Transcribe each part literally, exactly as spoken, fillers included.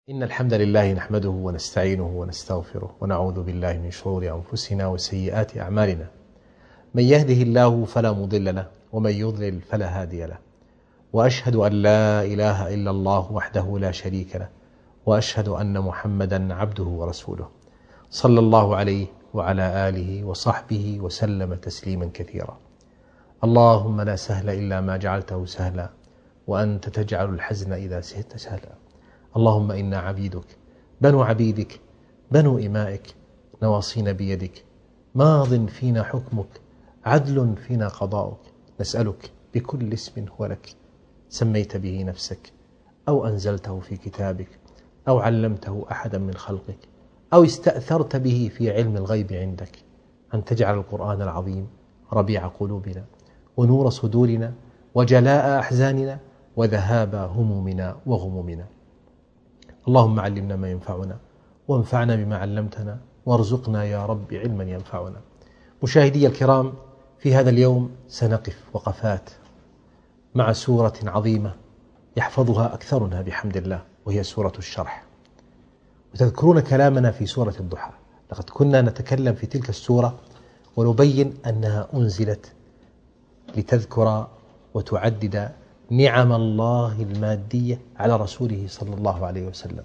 إن الحمد لله نحمده ونستعينه ونستغفره ونعوذ بالله من شرور أنفسنا وسيئات أعمالنا. من يهده الله فلا مضل له ومن يضلل فلا هادي له، وأشهد أن لا إله إلا الله وحده لا شريك له، وأشهد أن محمدا عبده ورسوله صلى الله عليه وعلى آله وصحبه وسلم تسليما كثيرا. اللهم لا سهل إلا ما جعلته سهلا، وأنت تجعل الحزن إذا شئت سهلا. اللهم إنا عبيدك بنو عبيدك بنو إمائك، نواصينا بيدك، ماض فينا حكمك، عدل فينا قضاؤك. نسألك بكل اسم هو لك سميت به نفسك أو أنزلته في كتابك أو علمته أحدا من خلقك أو استأثرت به في علم الغيب عندك، أن تجعل القرآن العظيم ربيع قلوبنا ونور صدورنا وجلاء أحزاننا وذهاب همومنا وغمومنا. اللهم علمنا ما ينفعنا وانفعنا بما علمتنا وارزقنا يا رب علما ينفعنا. مشاهدي الكرام، في هذا اليوم سنقف وقفات مع سورة عظيمة يحفظها أكثرنا بحمد الله، وهي سورة الشرح. وتذكرون كلامنا في سورة الضحى، لقد كنا نتكلم في تلك السورة ونبين أنها أنزلت لتذكر وتعدد نعم الله المادية على رسوله صلى الله عليه وسلم.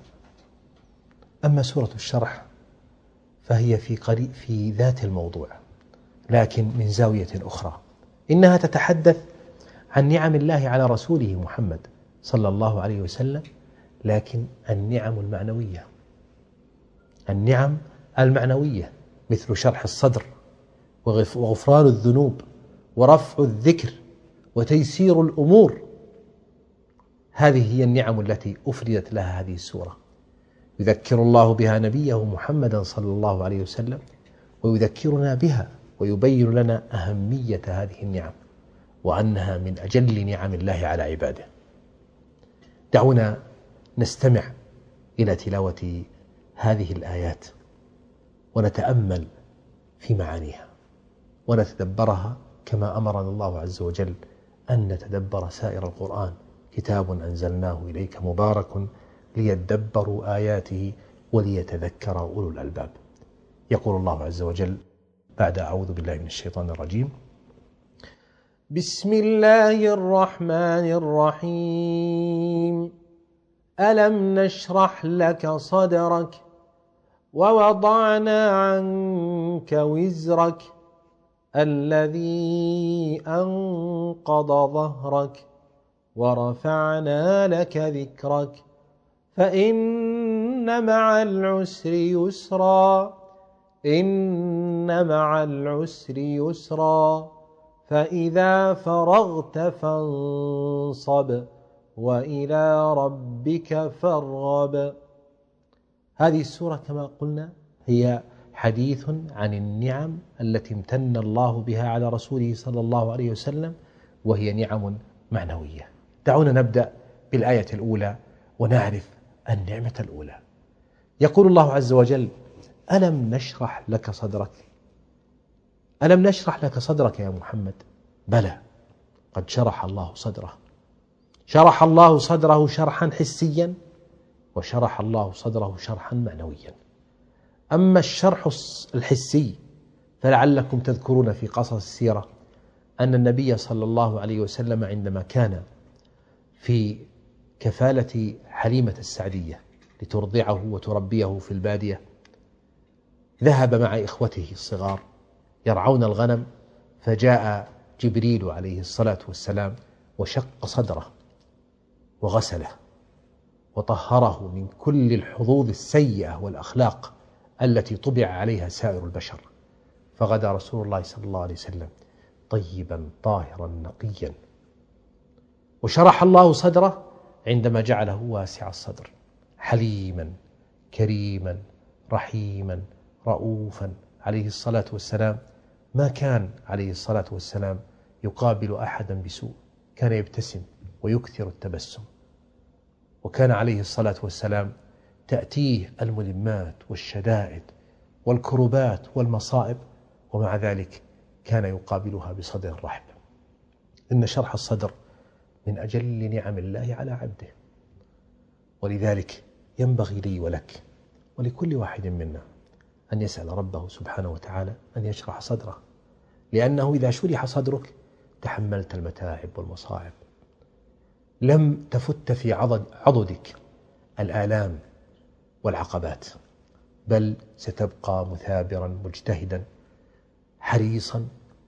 أما سورة الشرح فهي في قريب في ذات الموضوع، لكن من زاوية أخرى. إنها تتحدث عن نعم الله على رسوله محمد صلى الله عليه وسلم، لكن النعم المعنوية، النعم المعنوية مثل شرح الصدر وغفران الذنوب ورفع الذكر وتيسير الأمور. هذه هي النعم التي أفردت لها هذه السورة، يذكر الله بها نبيه محمدا صلى الله عليه وسلم، ويذكرنا بها ويبين لنا أهمية هذه النعم وأنها من أجل نعم الله على عباده. دعونا نستمع إلى تلاوة هذه الآيات ونتأمل في معانيها ونتدبرها كما أمرنا الله عز وجل أن نتدبر سائر القرآن. كتاب أنزلناه إليك مبارك ليدبروا آياته وليتذكر أولو الألباب. يقول الله عز وجل بعد أعوذ بالله من الشيطان الرجيم: بسم الله الرحمن الرحيم. ألم نشرح لك صدرك ووضعنا عنك وزرك الذي أنقض ظهرك ورفعنا لك ذكرك فإن مع العسر يسرا إن مع العسر يسرا فإذا فرغت فانصب وإلى ربك فارغب. هذه السورة كما قلنا هي حديث عن النعم التي امتن الله بها على رسوله صلى الله عليه وسلم، وهي نعم معنوية. دعونا نبدأ بالآية الأولى ونعرف النعمة الأولى. يقول الله عز وجل: ألم نشرح لك صدرك. ألم نشرح لك صدرك يا محمد؟ بلى، قد شرح الله صدره. شرح الله صدره شرحا حسيا، وشرح الله صدره شرحا معنويا. أما الشرح الحسي فلعلكم تذكرون في قصص السيرة أن النبي صلى الله عليه وسلم عندما كان في كفالة حليمة السعدية لترضعه وتربيه في البادية، ذهب مع إخوته الصغار يرعون الغنم، فجاء جبريل عليه الصلاة والسلام وشق صدره وغسله وطهره من كل الحظوظ السيئة والأخلاق التي طبع عليها سائر البشر، فغدا رسول الله صلى الله عليه وسلم طيبا طاهرا نقيا. وشرح الله صدره عندما جعله واسع الصدر، حليما كريما رحيما رؤوفا عليه الصلاة والسلام. ما كان عليه الصلاة والسلام يقابل أحدا بسوء، كان يبتسم ويكثر التبسم. وكان عليه الصلاة والسلام تأتيه الملمات والشدائد والكربات والمصائب، ومع ذلك كان يقابلها بصدر رحب. إن شرح الصدر من أجل نعم الله على عبده، ولذلك ينبغي لي ولك ولكل واحد منا أن يسأل ربه سبحانه وتعالى أن يشرح صدره، لأنه إذا شرح صدرك تحملت المتاعب والمصاعب، لم تفت في عضد عضدك الآلام والعقبات، بل ستبقى مثابرا مجتهدا حريصا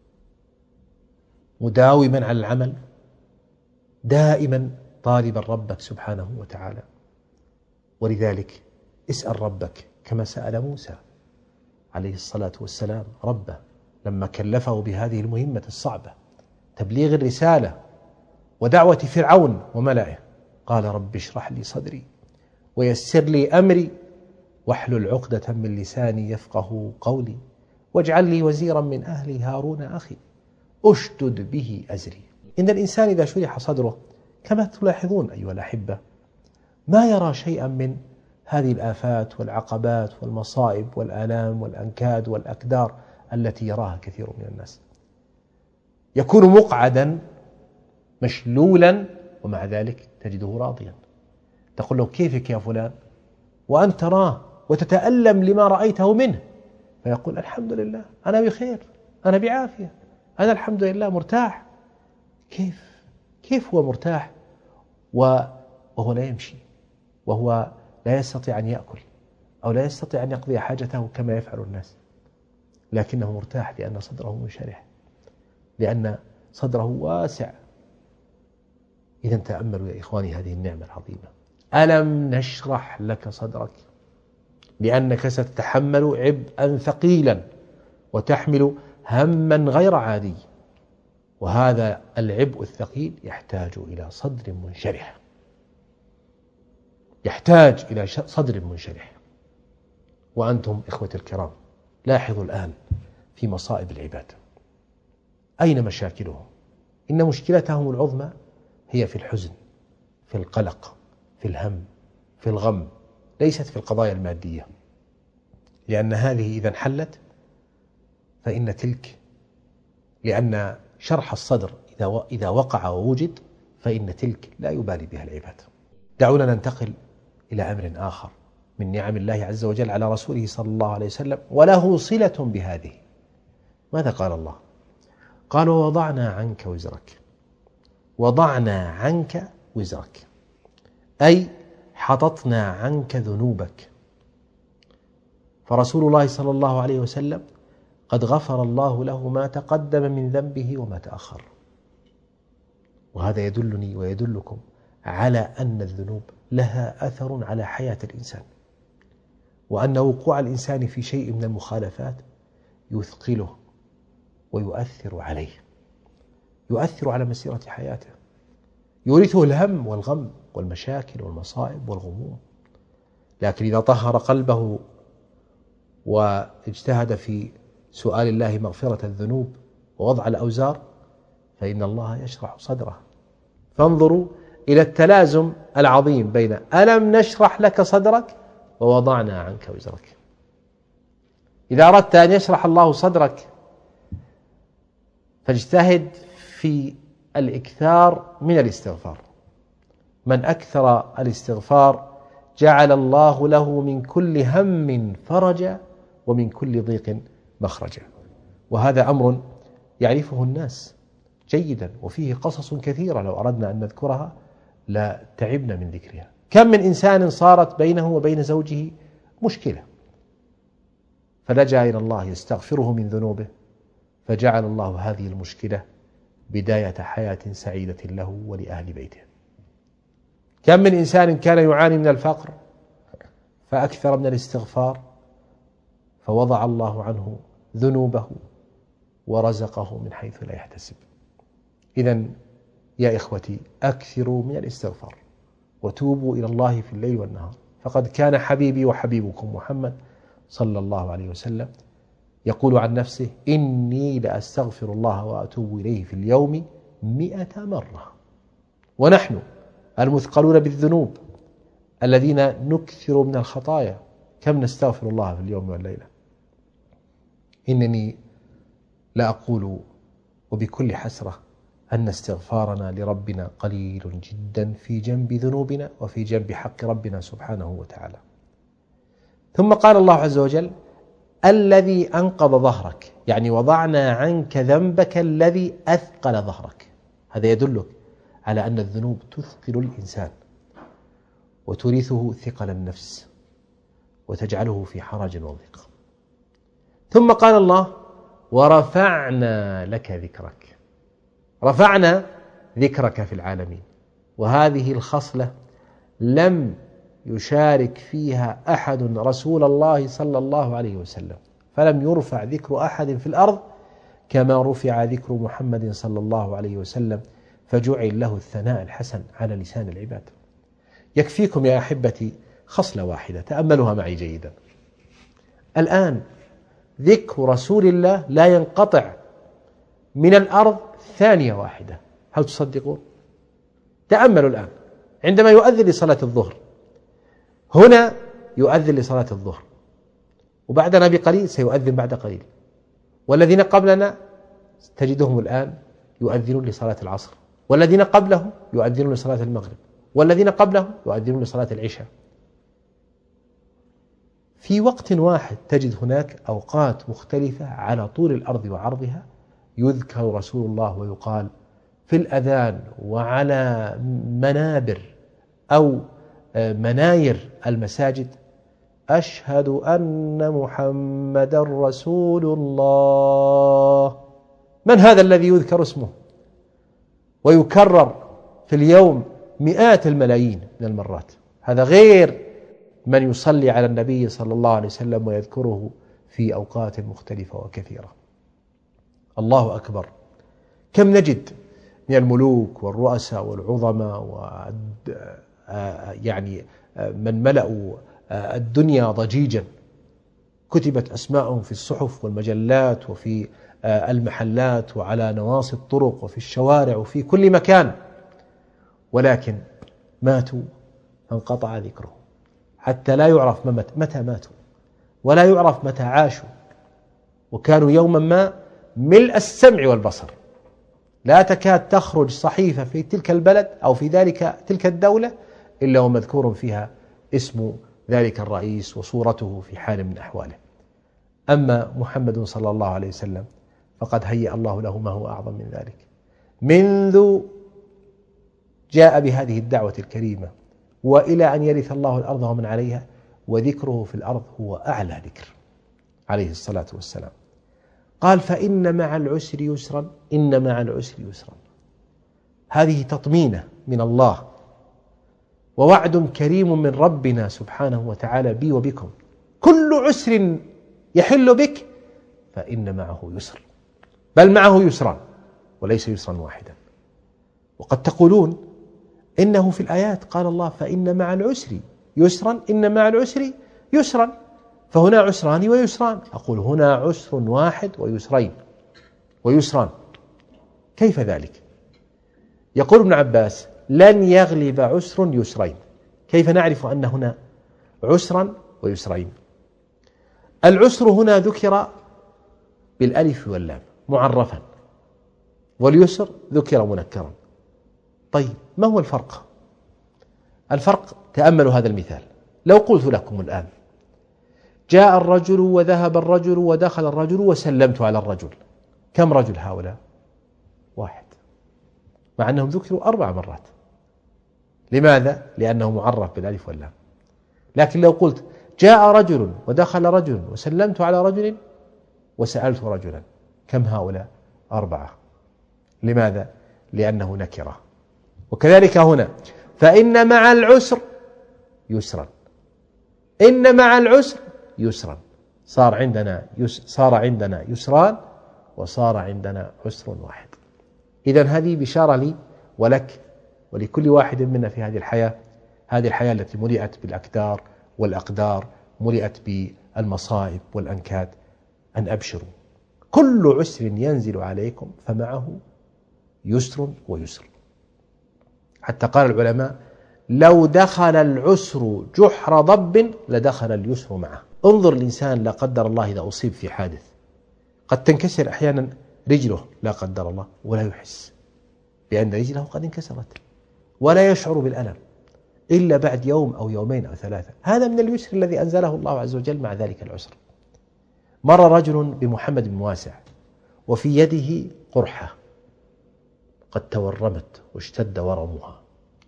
مداوما على العمل، دائما طالبا ربك سبحانه وتعالى. ولذلك اسأل ربك كما سأل موسى عليه الصلاة والسلام ربه لما كلفه بهذه المهمة الصعبة، تبليغ الرسالة ودعوة فرعون وملئه، قال رب اشرح لي صدري ويسر لي أمري واحلل عقدة من لساني يفقه قولي واجعل لي وزيرا من أهلي هارون أخي أشدد به أزري. إن الإنسان إذا شرح صدره كما تلاحظون أيها الأحبة ما يرى شيئا من هذه الآفات والعقبات والمصائب والآلام والأنكاد والأكدار التي يراها كثير من الناس، يكون مقعدا مشلولا ومع ذلك تجده راضيا. تقول له كيفك يا فلان وأنت تراه وتتألم لما رأيته منه، فيقول الحمد لله أنا بخير أنا بعافية أنا الحمد لله مرتاح. كيف كيف هو مرتاح وهو لا يمشي، وهو لا يستطيع أن يأكل أو لا يستطيع أن يقضي حاجته كما يفعل الناس، لكنه مرتاح لأن صدره منشرح، لأن صدره واسع. إذا تأملوا يا إخواني هذه النعمة العظيمة. ألم نشرح لك صدرك، لأنك ستتحمل عبئا ثقيلا وتحمل هما غير عادي، وهذا العبء الثقيل يحتاج إلى صدر منشرح، يحتاج إلى صدر منشرح. وأنتم إخوتي الكرام لاحظوا الآن في مصائب العباد أين مشاكلهم؟ إن مشكلتهم العظمى هي في الحزن، في القلق، في الهم، في الغم، ليست في القضايا المادية، لأن هذه إذا انحلت فإن تلك، لأن شرح الصدر إذا وقع ووجد فإن تلك لا يبالي بها العباد. دعونا ننتقل إلى أمر آخر من نعم الله عز وجل على رسوله صلى الله عليه وسلم وله صلة بهذه. ماذا قال الله؟ قال ووضعنا عنك وزرك. وضعنا عنك وزرك أي حططنا عنك ذنوبك. فرسول الله صلى الله عليه وسلم قد غفر الله له ما تقدم من ذنبه وما تأخر، وهذا يدلني ويدلكم على أن الذنوب لها أثر على حياة الإنسان، وأن وقوع الإنسان في شيء من المخالفات يثقله ويؤثر عليه، يؤثر على مسيرة حياته، يورثه الهم والغم والمشاكل والمصائب والغموم. لكن إذا طهر قلبه واجتهد في سؤال الله مغفرة الذنوب ووضع الأوزار فإن الله يشرح صدره. فانظروا إلى التلازم العظيم بين ألم نشرح لك صدرك ووضعنا عنك وزرك. إذا أردت أن يشرح الله صدرك فاجتهد في الإكثار من الاستغفار. من أكثر الاستغفار جعل الله له من كل هم فرجا ومن كل ضيق مخرجا. وهذا أمر يعرفه الناس جيدا، وفيه قصص كثيرة لو أردنا أن نذكرها لا تعبنا من ذكرها. كم من إنسان صارت بينه وبين زوجه مشكلة فلجأ إلى الله يستغفره من ذنوبه فجعل الله هذه المشكلة بداية حياة سعيدة له ولأهل بيته. كم من إنسان كان يعاني من الفقر فأكثر من الاستغفار فوضع الله عنه ذنوبه ورزقه من حيث لا يحتسب. إذن يا إخوتي أكثروا من الاستغفار وتوبوا إلى الله في الليل والنهار، فقد كان حبيبي وحبيبكم محمد صلى الله عليه وسلم يقول عن نفسه إني لأستغفر الله وأتوب إليه في اليوم مئة مرة. ونحن المثقلون بالذنوب الذين نكثر من الخطايا كم نستغفر الله في اليوم والليلة؟ إنني لا أقول وبكل حسرة أن استغفارنا لربنا قليل جدا في جنب ذنوبنا وفي جنب حق ربنا سبحانه وتعالى. ثم قال الله عز وجل: الذي أنقض ظهرك، يعني وضعنا عنك ذنبك الذي أثقل ظهرك. هذا يدلك على أن الذنوب تثقل الإنسان وتورثه ثقل النفس وتجعله في حرج وضيق. ثم قال الله: ورفعنا لك ذكرك. رفعنا ذكرك في العالمين، وهذه الخصلة لم يشارك فيها أحد رسول الله صلى الله عليه وسلم، فلم يرفع ذكر أحد في الأرض كما رفع ذكر محمد صلى الله عليه وسلم، فجعل له الثناء الحسن على لسان العباد. يكفيكم يا أحبتي خصلة واحدة تأملوها معي جيدا. الآن ذكر رسول الله لا ينقطع من الأرض ثانية واحدة، هل تصدقون؟ تأملوا الآن عندما يؤذن لصلاة الظهر، هنا يؤذن لصلاة الظهر، وبعدنا بقليل سيؤذن بعد قليل، والذين قبلنا تجدهم الآن يؤذنون لصلاة العصر، والذين قبلهم يؤذنون لصلاة المغرب، والذين قبلهم يؤذنون لصلاة العشاء. في وقت واحد تجد هناك أوقات مختلفة على طول الأرض وعرضها يذكر رسول الله ويقال في الأذان وعلى منابر أو مناير المساجد: أشهد أن محمدا رسول الله. من هذا الذي يذكر اسمه ويكرر في اليوم مئات الملايين من المرات؟ هذا غير من يصلي على النبي صلى الله عليه وسلم ويذكره في أوقات مختلفة وكثيرة. الله أكبر، كم نجد من الملوك والرؤساء والعظماء و يعني من ملأوا الدنيا ضجيجا، كتبت أسماءهم في الصحف والمجلات وفي المحلات وعلى نواصي الطرق وفي الشوارع وفي كل مكان، ولكن ماتوا فانقطع ذكرهم، حتى لا يعرف متى ماتوا ولا يعرف متى عاشوا، وكانوا يوما ما ملء السمع والبصر، لا تكاد تخرج صحيفة في تلك البلد أو في ذلك تلك الدولة إلا ومذكور فيها اسم ذلك الرئيس وصورته في حال من أحواله. أما محمد صلى الله عليه وسلم فقد هيأ الله له ما هو أعظم من ذلك، منذ جاء بهذه الدعوة الكريمة وإلى أن يرث الله الأرض ومن عليها، وذكره في الأرض هو أعلى ذكر عليه الصلاة والسلام. قال: فإن مع العسر يسرا، إن مع العسر يسرا. هذه تطمينة من الله ووعد كريم من ربنا سبحانه وتعالى بي وبكم: كل عسر يحل بك فإن معه يسر، بل معه يسران وليس يسرا واحدا. وقد تقولون إنه في الآيات قال الله: فإن مع العسر يسرا، إن مع العسر يسرا، فهنا عسران ويسران. أقول هنا عسر واحد ويسرين ويسران، كيف ذلك؟ يقول ابن عباس: لن يغلب عسر يسرين. كيف نعرف أن هنا عسرا ويسرين؟ العسر هنا ذكر بالألف واللام معرفا، واليسر ذكر منكرا. طيب ما هو الفرق؟ الفرق، تأملوا هذا المثال. لو قلت لكم الآن: جاء الرجل وذهب الرجل ودخل الرجل وسلمت على الرجل، كم رجل هؤلاء؟ واحد، مع أنهم ذكروا أربع مرات. لماذا؟ لأنه معرف بالألف واللام. لكن لو قلت: جاء رجل ودخل رجل وسلمت على رجل وسألت رجلا، كم هؤلاء؟ أربعة. لماذا؟ لأنه نكرة. وكذلك هنا: فإن مع العسر يسرا، إن مع العسر يسرا. صار عندنا يس صار عندنا يسران وصار عندنا عسر واحد. إذن هذه بشارة لي ولك ولكل واحد منا في هذه الحياة، هذه الحياة التي ملئت بالأكدار والأقدار، ملئت بالمصائب والأنكاد، أن أبشروا، كل عسر ينزل عليكم فمعه يسر ويسر. حتى قال العلماء: لو دخل العسر جحر ضب لدخل اليسر معه. انظر الإنسان لا قدر الله إذا أصيب في حادث، قد تنكسر أحيانا رجله لا قدر الله ولا يحس، بأن رجله قد انكسرت، ولا يشعر بالألم إلا بعد يوم أو يومين أو ثلاثة. هذا من اليسر الذي أنزله الله عز وجل مع ذلك العسر. مر رجل بمحمد بن واسع وفي يده قرحة قد تورمت واشتد ورمها،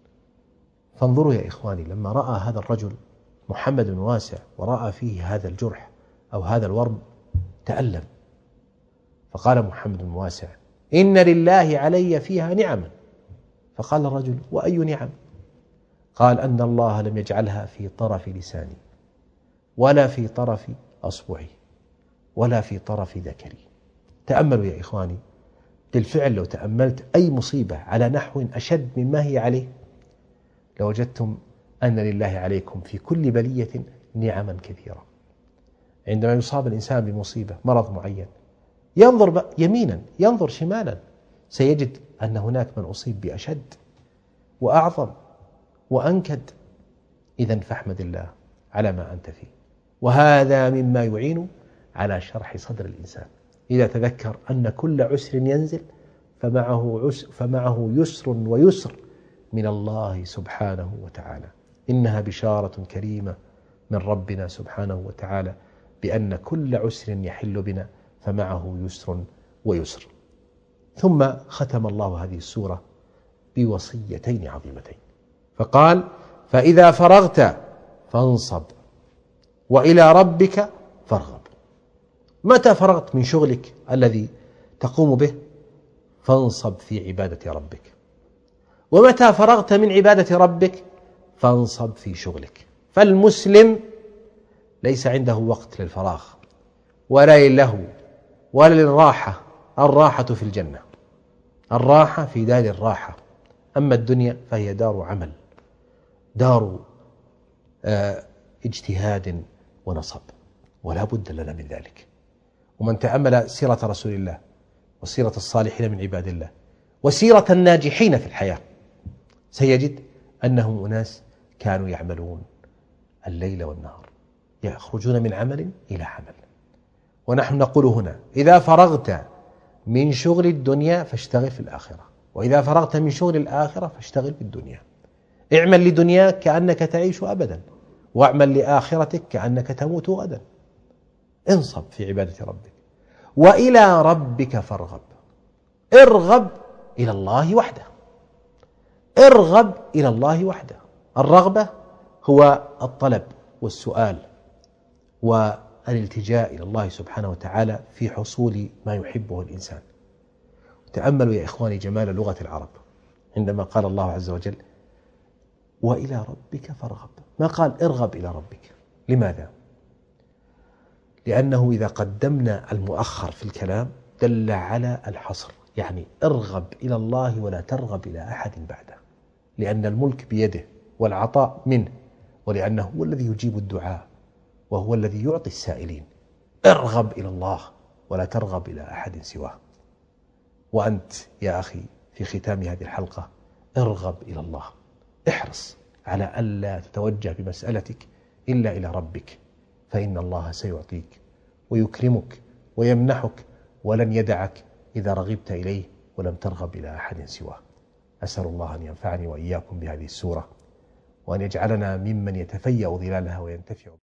فانظروا يا إخواني، لما رأى هذا الرجل محمد بن واسع ورأى فيه هذا الجرح أو هذا الورم تألم، فقال محمد بن واسع: إن لله علي فيها نعما. فقال الرجل: وأي نعم؟ قال: أن الله لم يجعلها في طرف لساني، ولا في طرف أصبعي، ولا في طرف ذكري. تأملوا يا إخواني، بالفعل لو تأملت أي مصيبة على نحو أشد مما هي عليه لوجدتم أن لله عليكم في كل بلية نعما كثيرة. عندما يصاب الإنسان بمصيبة، مرض معين، ينظر يمينا ينظر شمالا سيجد أن هناك من أصيب بأشد وأعظم وأنكد. إذن فاحمد الله على ما أنت فيه. وهذا مما يعين على شرح صدر الإنسان إذا تذكر أن كل عسر ينزل فمعه, عسر فمعه يسر ويسر من الله سبحانه وتعالى. إنها بشارة كريمة من ربنا سبحانه وتعالى بأن كل عسر يحل بنا فمعه يسر ويسر. ثم ختم الله هذه السورة بوصيتين عظيمتين، فقال: فإذا فرغت فانصب وإلى ربك فارغب. متى فرغت من شغلك الذي تقوم به فانصب في عبادة ربك، ومتى فرغت من عبادة ربك فانصب في شغلك. فالمسلم ليس عنده وقت للفراغ ولا للهو ولا للراحة. الراحة في الجنة، الراحة في دار الراحة. أما الدنيا فهي دار عمل، دار آه اجتهاد ونصب، ولا بد لنا من ذلك. ومن تأمل سيرة رسول الله وسيرة الصالحين من عباد الله وسيرة الناجحين في الحياة سيجد أنهم أناس كانوا يعملون الليل والنهار، يخرجون من عمل إلى عمل. ونحن نقول هنا: إذا فرغت من شغل الدنيا فاشتغل في الآخرة، وإذا فرغت من شغل الآخرة فاشتغل في الدنيا. اعمل لدنياك كأنك تعيش أبدا، واعمل لآخرتك كأنك تموت غدا. انصب في عبادة ربك، وإلى ربك فارغب. ارغب إلى الله وحده، ارغب إلى الله وحده. الرغبة هو الطلب والسؤال والالتجاء إلى الله سبحانه وتعالى في حصول ما يحبه الإنسان. تأملوا يا إخواني جمال لغة العرب عندما قال الله عز وجل: وإلى ربك فارغب، ما قال ارغب إلى ربك. لماذا؟ لأنه إذا قدمنا المؤخر في الكلام دل على الحصر، يعني ارغب إلى الله ولا ترغب إلى أحد بعده، لأن الملك بيده والعطاء منه، ولأنه هو الذي يجيب الدعاء وهو الذي يعطي السائلين. ارغب إلى الله ولا ترغب إلى أحد سواه. وأنت يا أخي في ختام هذه الحلقة ارغب إلى الله، احرص على ألا تتوجه بمسألتك إلا إلى ربك، فإن الله سيعطيك ويكرمك ويمنحك ولن يدعك إذا رغبت إليه ولم ترغب إلى أحد سواه. أسأل الله أن ينفعني وإياكم بهذه السورة، وأن يجعلنا ممن يتفيأ ظلالها وينتفع